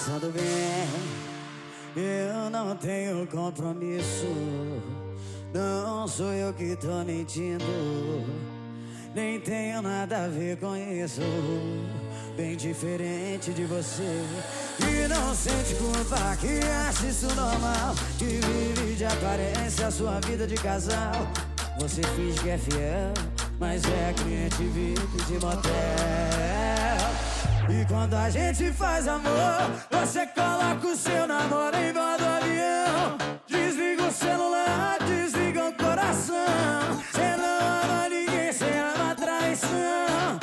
Pensando bem, eu não tenho compromisso. Não sou eu que tô mentindo, nem tenho nada a ver com isso. Bem diferente de você, que não sente culpa, que acha isso normal, que vive de aparência a sua vida de casal. Você finge que é fiel, mas é cliente VIP de motel. E quando a gente faz amor, você coloca o seu namoro em modo avião. Desliga o celular, desliga o coração. Cê não ama ninguém, cê ama traição.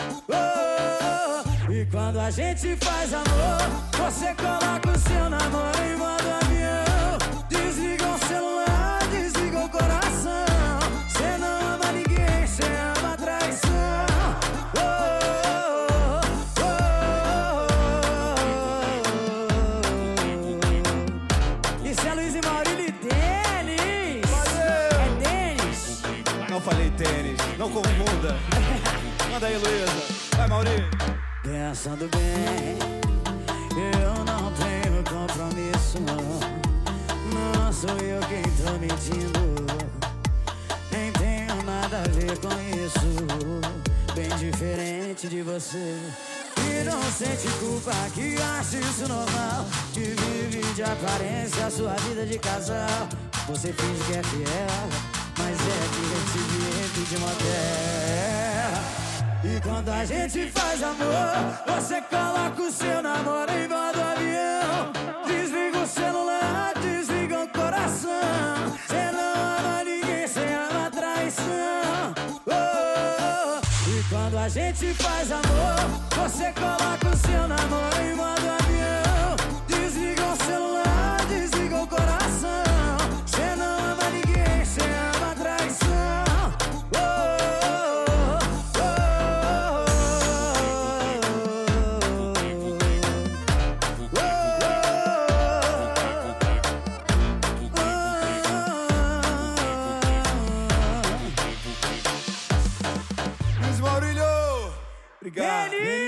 E quando a gente faz amor, você coloca o seu namoro em modo avião. Desliga o celular, desliga o coração. Cê não ama ninguém, cê ama traição. Isso é Luiz e Maurílio e Denis. É Denis. Não falei tênis, não confunda. Manda aí, Luísa. Vai, Maurílio. Pensando bem, eu não tenho compromisso. Não sou eu quem tô mentindo, nem tenho nada a ver com isso. Bem diferente de você, que não sente culpa, que acha isso normal, que vive de aparência a sua vida de casal. Você finge que é fiel, mas é cliente de motel. E quando a gente faz amor, você coloca o seu namoro em modo avião. Desliga o celular, desliga o coração. Cê não ama ninguém, cê ama traição. E quando a gente faz amor, você coloca o seu namoro em modo avião. Desliga o celular, desliga o coração. Cê não ama ninguém, cê ama traição. Luiz Maurílio. Obrigado.